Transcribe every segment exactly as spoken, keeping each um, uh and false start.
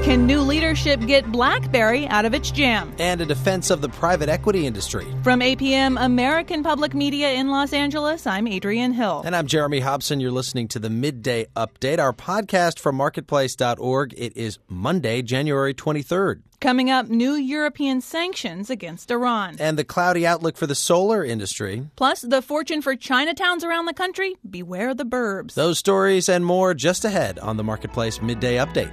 Can new leadership get BlackBerry out of its jam? And a defense of the private equity industry. From A P M American Public Media in Los Angeles, I'm Adrienne Hill. And I'm Jeremy Hobson. You're listening to the Midday Update, our podcast from marketplace dot org. It is Monday, January twenty-third. Coming up, new European sanctions against Iran. And the cloudy outlook for the solar industry. Plus, the fortune for Chinatowns around the country. Beware the burbs. Those stories and more just ahead on the Marketplace Midday Update.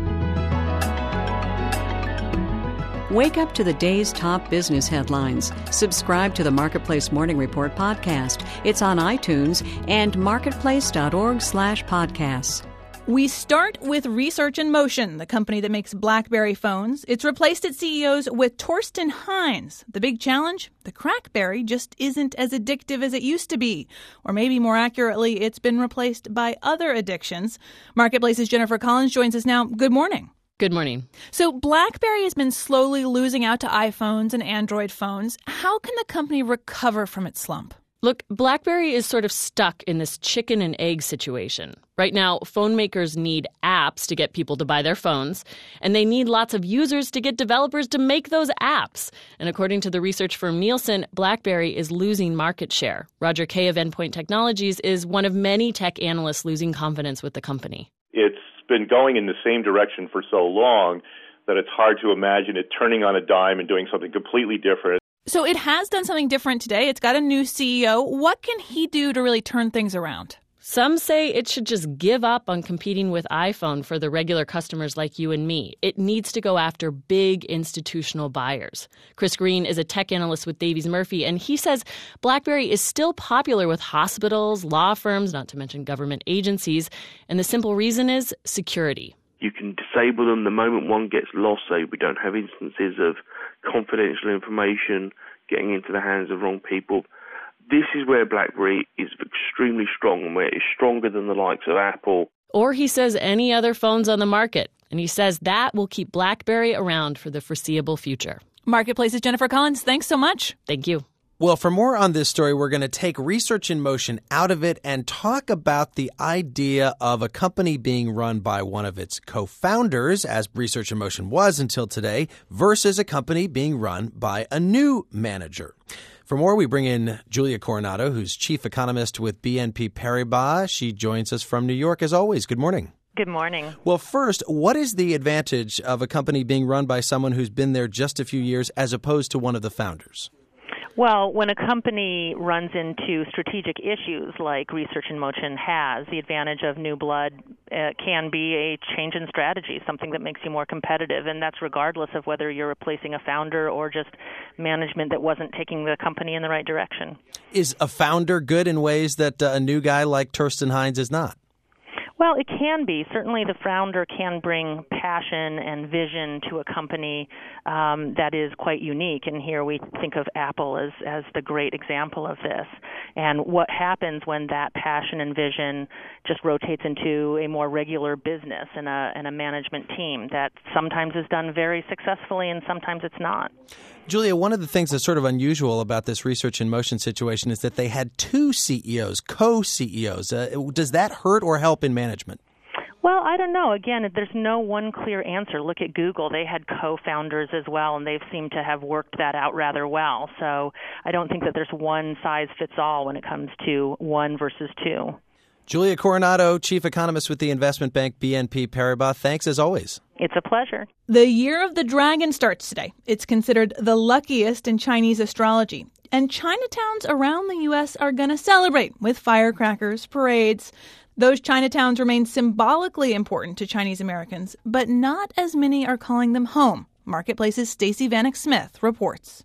Wake up to the day's top business headlines. Subscribe to the Marketplace Morning Report podcast. It's on iTunes and marketplace dot org slash podcasts. We start with Research in Motion, the company that makes BlackBerry phones. It's replaced its C E Os with Torsten Heinz. The big challenge? The Crackberry just isn't as addictive as it used to be. Or maybe more accurately, it's been replaced by other addictions. Marketplace's Jennifer Collins joins us now. Good morning. Good morning. So BlackBerry has been slowly losing out to iPhones and Android phones. How can the company recover from its slump? Look, BlackBerry is sort of stuck in this chicken and egg situation. Right now, phone makers need apps to get people to buy their phones, and they need lots of users to get developers to make those apps. And according to the research firm Nielsen, BlackBerry is losing market share. Roger Kay of Endpoint Technologies is one of many tech analysts losing confidence with the company. It's been going in the same direction for so long that it's hard to imagine it turning on a dime and doing something completely different. So it has done something different today. It's got a new C E O. What can he do to really turn things around? Some say it should just give up on competing with iPhone for the regular customers like you and me. It needs to go after big institutional buyers. Chris Green is a tech analyst with Davies Murphy, and he says BlackBerry is still popular with hospitals, law firms, not to mention government agencies. And the simple reason is security. You can disable them the moment one gets lost, so we don't have instances of confidential information getting into the hands of wrong people. This is where BlackBerry is extremely strong and where it's stronger than the likes of Apple. Or he says any other phones on the market. And he says that will keep BlackBerry around for the foreseeable future. Marketplace's Jennifer Collins, thanks so much. Thank you. Well, for more on this story, we're going to take Research in Motion out of it and talk about the idea of a company being run by one of its co-founders, as Research in Motion was until today, versus a company being run by a new manager. For more, we bring in Julia Coronado, who's chief economist with B N P Paribas. She joins us from New York, as always. Good morning. Good morning. Well, first, what is the advantage of a company being run by someone who's been there just a few years as opposed to one of the founders? Well, when a company runs into strategic issues like Research in Motion has, the advantage of new blood uh, can be a change in strategy, something that makes you more competitive, and that's regardless of whether you're replacing a founder or just management that wasn't taking the company in the right direction. Is a founder good in ways that uh, a new guy like Torsten Heinz is not? Well, it can be. Certainly the founder can bring passion and vision to a company um, that is quite unique. And here we think of Apple as, as the great example of this. And what happens when that passion and vision just rotates into a more regular business and a, and a management team that sometimes is done very successfully and sometimes it's not. Julia, one of the things that's sort of unusual about this Research in Motion situation is that they had two C E Os, co-C E Os. Uh, does that hurt or help in management? Well, I don't know. Again, there's no one clear answer. Look at Google. They had co-founders as well, and they've seemed to have worked that out rather well. So I don't think that there's one size fits all when it comes to one versus two. Julia Coronado, chief economist with the investment bank B N P Paribas. Thanks as always. It's a pleasure. The Year of the Dragon starts today. It's considered the luckiest in Chinese astrology. And Chinatowns around the U S are going to celebrate with firecrackers, parades. Those Chinatowns remain symbolically important to Chinese Americans, but not as many are calling them home. Marketplace's Stacey Vanek Smith reports.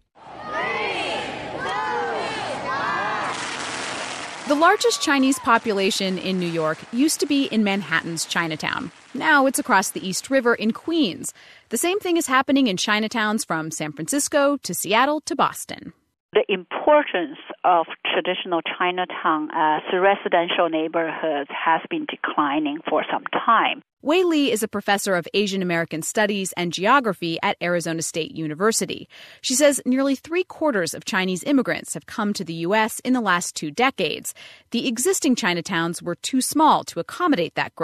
The largest Chinese population in New York used to be in Manhattan's Chinatown. Now it's across the East River in Queens. The same thing is happening in Chinatowns from San Francisco to Seattle to Boston. The importance of traditional Chinatown as residential neighborhoods has been declining for some time. Wei Li is a professor of Asian American Studies and Geography at Arizona State University. She says nearly three-quarters of Chinese immigrants have come to the U S in the last two decades. The existing Chinatowns were too small to accommodate that growth.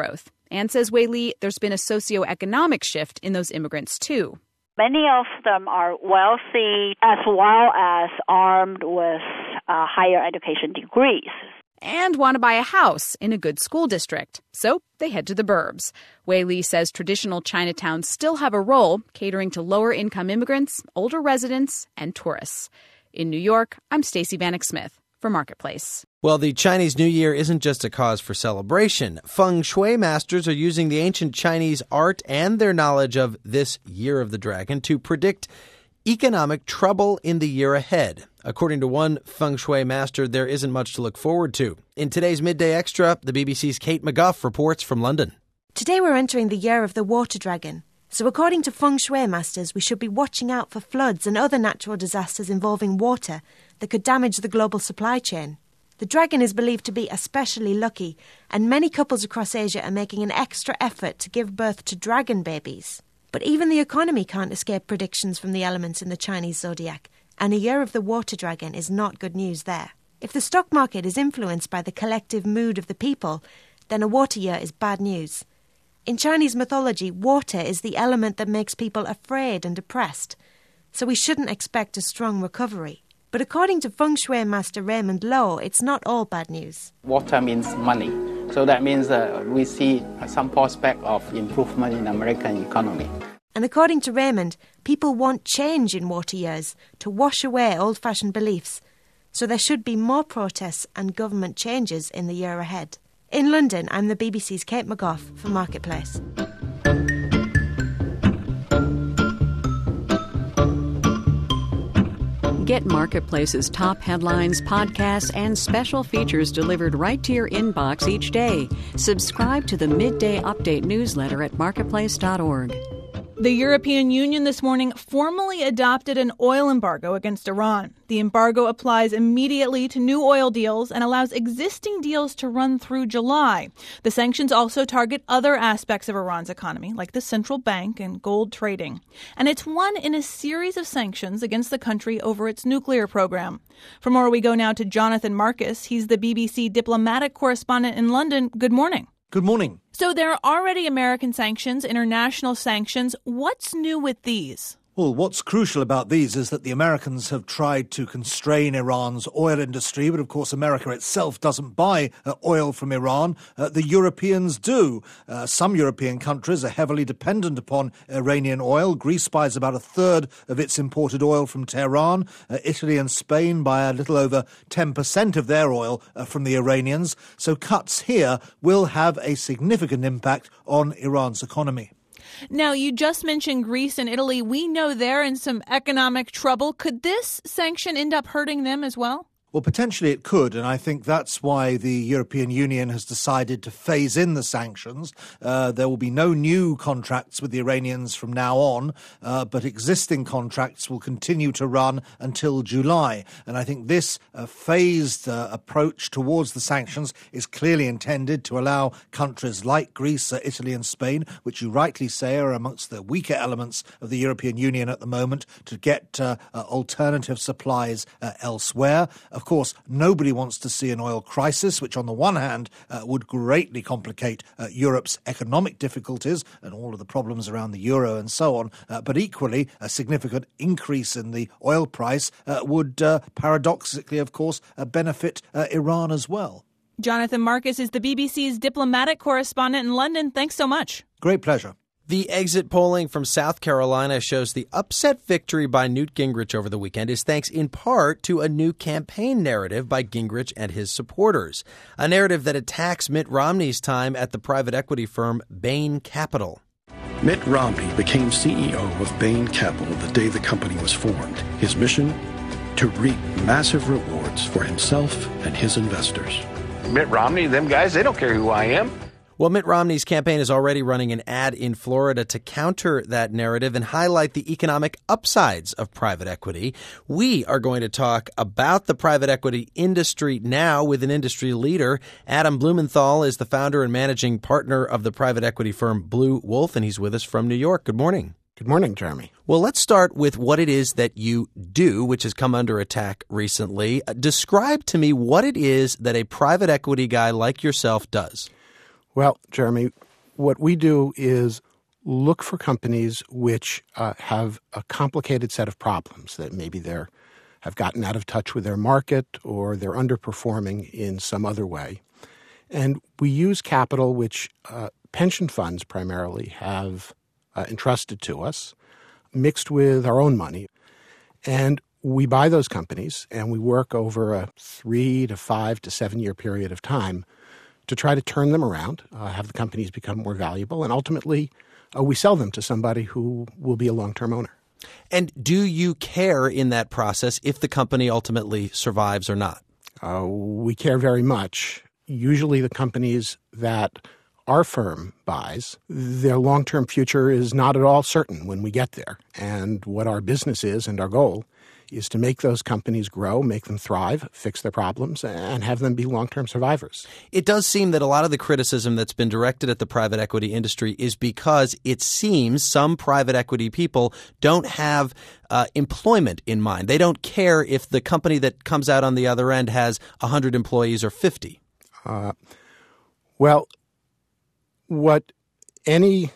and says Wei Li, there's been a socioeconomic shift in those immigrants, too. Many of them are wealthy as well as armed with uh, higher education degrees. And want to buy a house in a good school district. So they head to the burbs. Wei Li says traditional Chinatowns still have a role catering to lower-income immigrants, older residents, and tourists. In New York, I'm Stacey Vanek Smith for Marketplace. Well, the Chinese New Year isn't just a cause for celebration. Feng Shui masters are using the ancient Chinese art and their knowledge of this Year of the Dragon to predict economic trouble in the year ahead. According to one Feng Shui master, there isn't much to look forward to. In today's Midday Extra, the B B C's Kate McGuff reports from London. Today we're entering the year of the water dragon. So according to Feng Shui masters, we should be watching out for floods and other natural disasters involving water that could damage the global supply chain. The dragon is believed to be especially lucky, and many couples across Asia are making an extra effort to give birth to dragon babies. But even the economy can't escape predictions from the elements in the Chinese zodiac, and a year of the water dragon is not good news there. If the stock market is influenced by the collective mood of the people, then a water year is bad news. In Chinese mythology, water is the element that makes people afraid and depressed, so we shouldn't expect a strong recovery. But according to Feng Shui master Raymond Low, it's not all bad news. Water means money. So that means uh, we see some prospect of improvement in the American economy. And according to Raymond, people want change in water years to wash away old-fashioned beliefs. So there should be more protests and government changes in the year ahead. In London, I'm the B B C's Kate McGough for Marketplace. Get Marketplace's top headlines, podcasts, and special features delivered right to your inbox each day. Subscribe to the Midday Update newsletter at marketplace dot org. The European Union this morning formally adopted an oil embargo against Iran. The embargo applies immediately to new oil deals and allows existing deals to run through July. The sanctions also target other aspects of Iran's economy, like the central bank and gold trading. And it's one in a series of sanctions against the country over its nuclear program. For more, we go now to Jonathan Marcus. He's the B B C diplomatic correspondent in London. Good morning. Good morning. So there are already American sanctions, international sanctions. What's new with these? Well, what's crucial about these is that the Americans have tried to constrain Iran's oil industry, but of course America itself doesn't buy uh, oil from Iran. Uh, the Europeans do. Uh, some European countries are heavily dependent upon Iranian oil. Greece buys about a third of its imported oil from Tehran. Uh, Italy and Spain buy a little over ten percent of their oil uh, from the Iranians. So cuts here will have a significant impact on Iran's economy. Now, you just mentioned Greece and Italy. We know they're in some economic trouble. Could this sanction end up hurting them as well? Well, potentially it could, and I think that's why the European Union has decided to phase in the sanctions. Uh, there will be no new contracts with the Iranians from now on, uh, but existing contracts will continue to run until July. And I think this uh, phased uh, approach towards the sanctions is clearly intended to allow countries like Greece, uh, Italy and Spain, which you rightly say are amongst the weaker elements of the European Union at the moment, to get uh, uh, alternative supplies uh, elsewhere. Of course, nobody wants to see an oil crisis, which on the one hand uh, would greatly complicate uh, Europe's economic difficulties and all of the problems around the euro and so on. Uh, but equally, a significant increase in the oil price uh, would uh, paradoxically, of course, uh, benefit uh, Iran as well. Jonathan Marcus is the B B C's diplomatic correspondent in London. Thanks so much. Great pleasure. The exit polling from South Carolina shows the upset victory by Newt Gingrich over the weekend is thanks in part to a new campaign narrative by Gingrich and his supporters, a narrative that attacks Mitt Romney's time at the private equity firm Bain Capital. Mitt Romney became C E O of Bain Capital the day the company was formed. His mission? To reap massive rewards for himself and his investors. Mitt Romney, them guys, they don't care who I am. Well, Mitt Romney's campaign is already running an ad in Florida to counter that narrative and highlight the economic upsides of private equity. We are going to talk about the private equity industry now with an industry leader. Adam Blumenthal is the founder and managing partner of the private equity firm Blue Wolf, and he's with us from New York. Good morning. Good morning, Jeremy. Well, let's start with what it is that you do, which has come under attack recently. Describe to me what it is that a private equity guy like yourself does. Well, Jeremy, What we do is look for companies which uh, have a complicated set of problems, that maybe they're have gotten out of touch with their market or they're underperforming in some other way. And we use capital which uh, pension funds primarily have uh, entrusted to us, mixed with our own money. And we buy those companies and we work over a three to five to seven year period of time to try to turn them around, uh, have the companies become more valuable, and ultimately uh, we sell them to somebody who will be a long-term owner. And do you care in that process if the company ultimately survives or not? Uh, we care very much. Usually the companies that our firm buys, their long-term future is not at all certain when we get there. And what our business is and our goal is to make those companies grow, make them thrive, fix their problems, and have them be long-term survivors. It does seem that a lot of the criticism that's been directed at the private equity industry is because it seems some private equity people don't have uh, employment in mind. They don't care if the company that comes out on the other end has one hundred employees or fifty. Uh, well, what any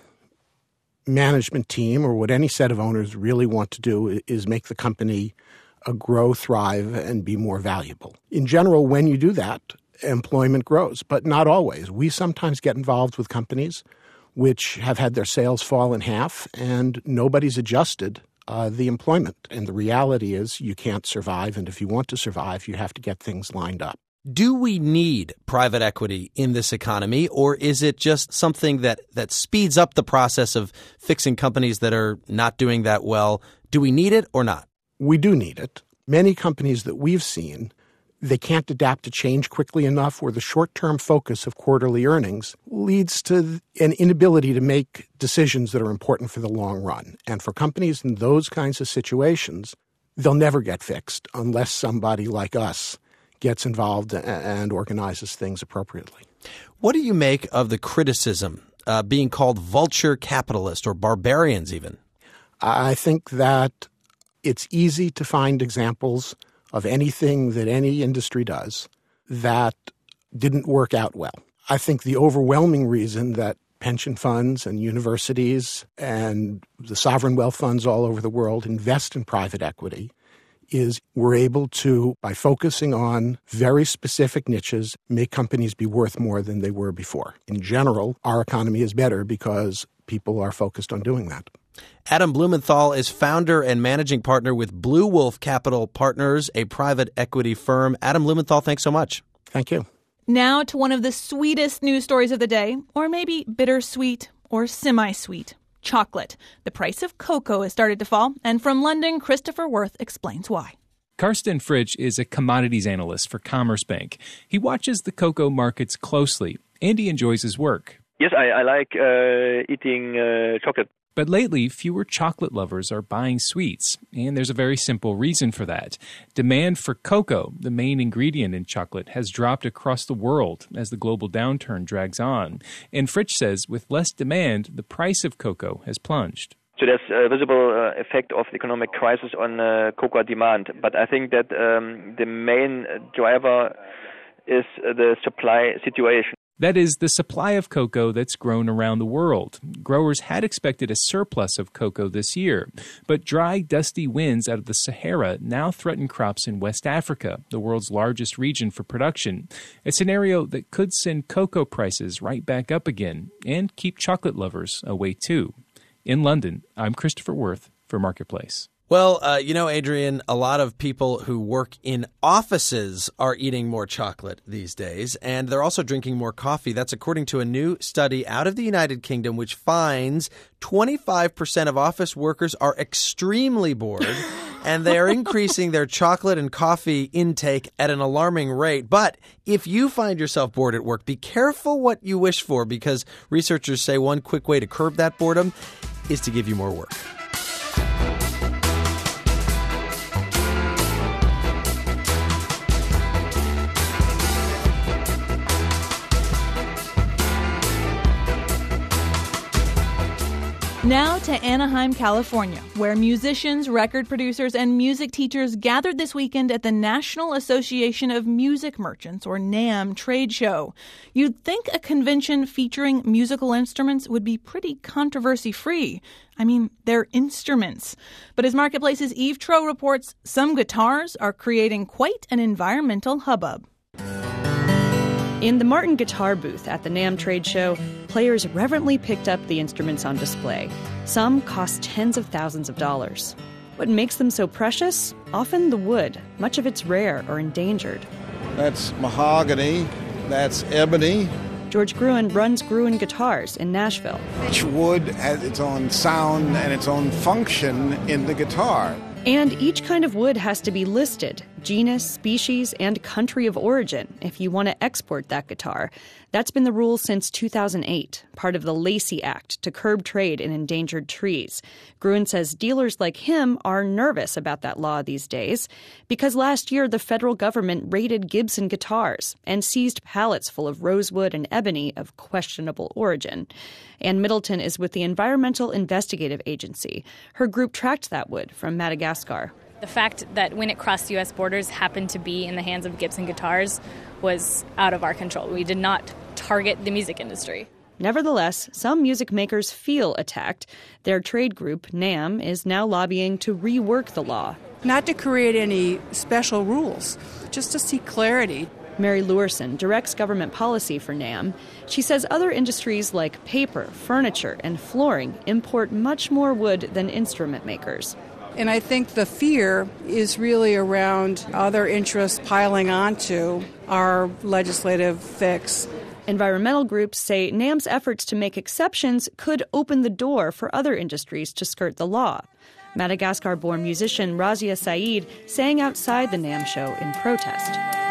management team or what any set of owners really want to do is make the company uh, grow, thrive, and be more valuable. In general, when you do that, employment grows, but not always. We sometimes get involved with companies which have had their sales fall in half and nobody's adjusted uh, the employment. And the reality is you can't survive, and if you want to survive, you have to get things lined up. Do we need private equity in this economy, or is it just something that, that speeds up the process of fixing companies that are not doing that well? Do we need it or not? We do need it. Many companies that we've seen, they can't adapt to change quickly enough, or the short-term focus of quarterly earnings leads to an inability to make decisions that are important for the long run. And for companies in those kinds of situations, they'll never get fixed unless somebody like us gets involved and organizes things appropriately. What do you make of the criticism uh, being called vulture capitalist or barbarians even? I think that it's easy to find examples of anything that any industry does that didn't work out well. I think the overwhelming reason that pension funds and universities and the sovereign wealth funds all over the world invest in private equity is we're able to, by focusing on very specific niches, make companies be worth more than they were before. In general, our economy is better because people are focused on doing that. Adam Blumenthal is founder and managing partner with Blue Wolf Capital Partners, a private equity firm. Adam Blumenthal, thanks so much. Thank you. Now to one of the sweetest news stories of the day, or maybe bittersweet or semi-sweet. Chocolate. The price of cocoa has started to fall, and from London, Christopher Worth explains why. Karsten Fritsch is a commodities analyst for Commerce Bank. He watches the cocoa markets closely, and he enjoys his work. Yes, I, I like uh, eating uh, chocolate. But lately, fewer chocolate lovers are buying sweets, and there's a very simple reason for that. Demand for cocoa, the main ingredient in chocolate, has dropped across the world as the global downturn drags on. And Fritsch says with less demand, the price of cocoa has plunged. So there's a visible uh, effect of the economic crisis on uh, cocoa demand. But I think that um, the main driver is uh, the supply situation. That is, the supply of cocoa that's grown around the world. Growers had expected a surplus of cocoa this year, but dry, dusty winds out of the Sahara now threaten crops in West Africa, the world's largest region for production, a scenario that could send cocoa prices right back up again and keep chocolate lovers away too. In London, I'm Christopher Worth for Marketplace. Well, uh, you know, Adrian, a lot of people who work in offices are eating more chocolate these days, and they're also drinking more coffee. That's according to a new study out of the United Kingdom, which finds twenty-five percent of office workers are extremely bored, and they are increasing their chocolate and coffee intake at an alarming rate. But if you find yourself bored at work, be careful what you wish for, because researchers say one quick way to curb that boredom is to give you more work. Now to Anaheim, California, where musicians, record producers, and music teachers gathered this weekend at the National Association of Music Merchants, or NAMM, trade show. You'd think a convention featuring musical instruments would be pretty controversy-free. I mean, they're instruments. But as Marketplace's Eve Troeh reports, some guitars are creating quite an environmental hubbub. In the Martin guitar booth at the NAMM trade show, players reverently picked up the instruments on display. Some cost tens of thousands of dollars. What makes them so precious? Often the wood. Much of it's rare or endangered. That's mahogany. That's ebony. George Gruen runs Gruen Guitars in Nashville. Each wood has its own sound and its own function in the guitar. And each kind of wood has to be listed, genus, species, and country of origin, if you want to export that guitar. That's been the rule since two thousand eight, part of the Lacey Act to curb trade in endangered trees. Gruen says dealers like him are nervous about that law these days because last year the federal government raided Gibson guitars and seized pallets full of rosewood and ebony of questionable origin. Ann Middleton is with the Environmental Investigative Agency. Her group tracked that wood from Madagascar. The fact that when it crossed U S borders happened to be in the hands of Gibson Guitars was out of our control. We did not target the music industry. Nevertheless, some music makers feel attacked. Their trade group, NAMM, is now lobbying to rework the law. Not to create any special rules, just to seek clarity. Mary Lewerson directs government policy for NAMM. She says other industries like paper, furniture, and flooring import much more wood than instrument makers. And I think the fear is really around other interests piling onto our legislative fix. Environmental groups say NAMM's efforts to make exceptions could open the door for other industries to skirt the law. Madagascar-born musician Razia Saeed sang outside the NAMM show in protest.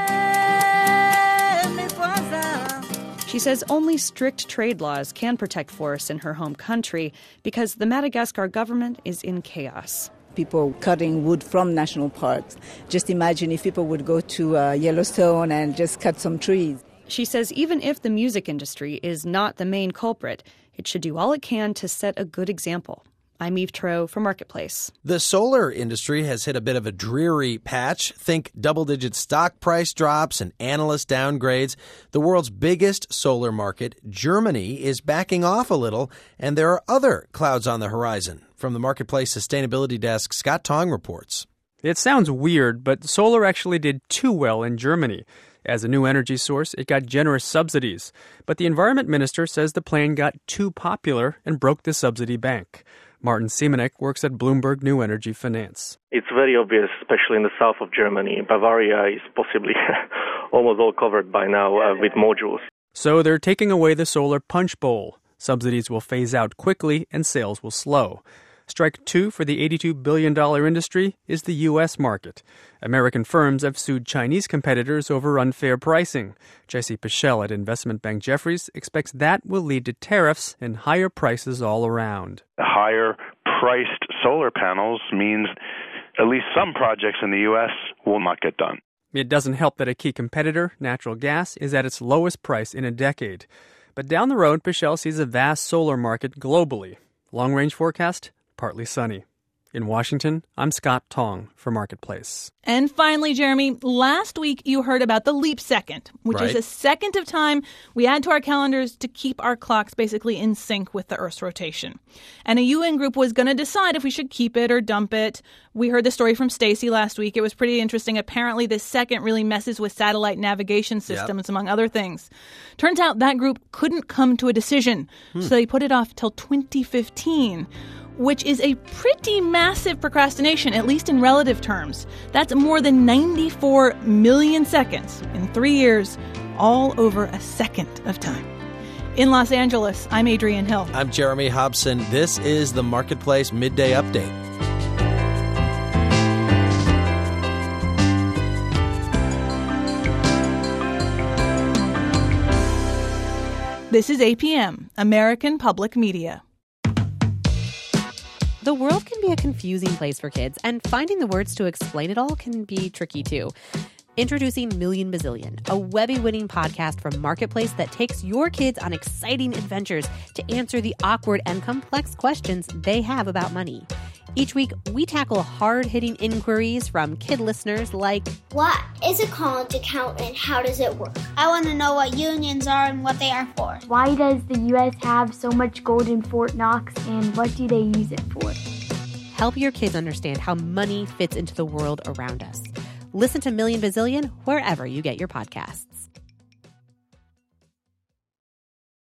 She says only strict trade laws can protect forests in her home country because the Madagascar government is in chaos. People cutting wood from national parks. Just imagine if people would go to uh, Yellowstone and just cut some trees. She says even if the music industry is not the main culprit, it should do all it can to set a good example. I'm Eve Troeh for Marketplace. The solar industry has hit a bit of a dreary patch. Think double-digit stock price drops and analyst downgrades. The world's biggest solar market, Germany, is backing off a little, and there are other clouds on the horizon. From the Marketplace Sustainability Desk, Scott Tong reports. It sounds weird, but solar actually did too well in Germany. As a new energy source, it got generous subsidies. But the environment minister says the plan got too popular and broke the subsidy bank. Martin Siemenek works at Bloomberg New Energy Finance. It's very obvious, especially in the south of Germany. Bavaria is possibly almost all covered by now uh, with modules. So they're taking away the solar punch bowl. Subsidies will phase out quickly and sales will slow. Strike two for the eighty-two billion dollars industry is the U S market. American firms have sued Chinese competitors over unfair pricing. Jesse Pichel at investment bank Jefferies expects that will lead to tariffs and higher prices all around. Higher priced solar panels means at least some projects in the U S will not get done. It doesn't help that a key competitor, natural gas, is at its lowest price in a decade. But down the road, Pichel sees a vast solar market globally. Long-range forecast? Partly sunny. In Washington, I'm Scott Tong for Marketplace. And finally, Jeremy, last week you heard about the leap second, which right. is a second of time we add to our calendars to keep our clocks basically in sync with the Earth's rotation. And a U N group was going to decide if we should keep it or dump it. We heard the story from Stacy last week. It was pretty interesting. Apparently, this second really messes with satellite navigation systems, yep. among other things. Turns out that group couldn't come to a decision, hmm. so they put it off till twenty fifteen. Which is a pretty massive procrastination, at least in relative terms. That's more than ninety-four million seconds in three years, all over a second of time. In Los Angeles, I'm Adrienne Hill. I'm Jeremy Hobson. This is the Marketplace Midday Update. This is A P M, American Public Media. The world can be a confusing place for kids, and finding the words to explain it all can be tricky too. Introducing Million Bazillion, a Webby-winning podcast from Marketplace that takes your kids on exciting adventures to answer the awkward and complex questions they have about money. Each week, we tackle hard-hitting inquiries from kid listeners like, what is a college account and how does it work? I want to know what unions are and what they are for. Why does the U S have so much gold in Fort Knox and what do they use it for? Help your kids understand how money fits into the world around us. Listen to Million Bazillion wherever you get your podcasts.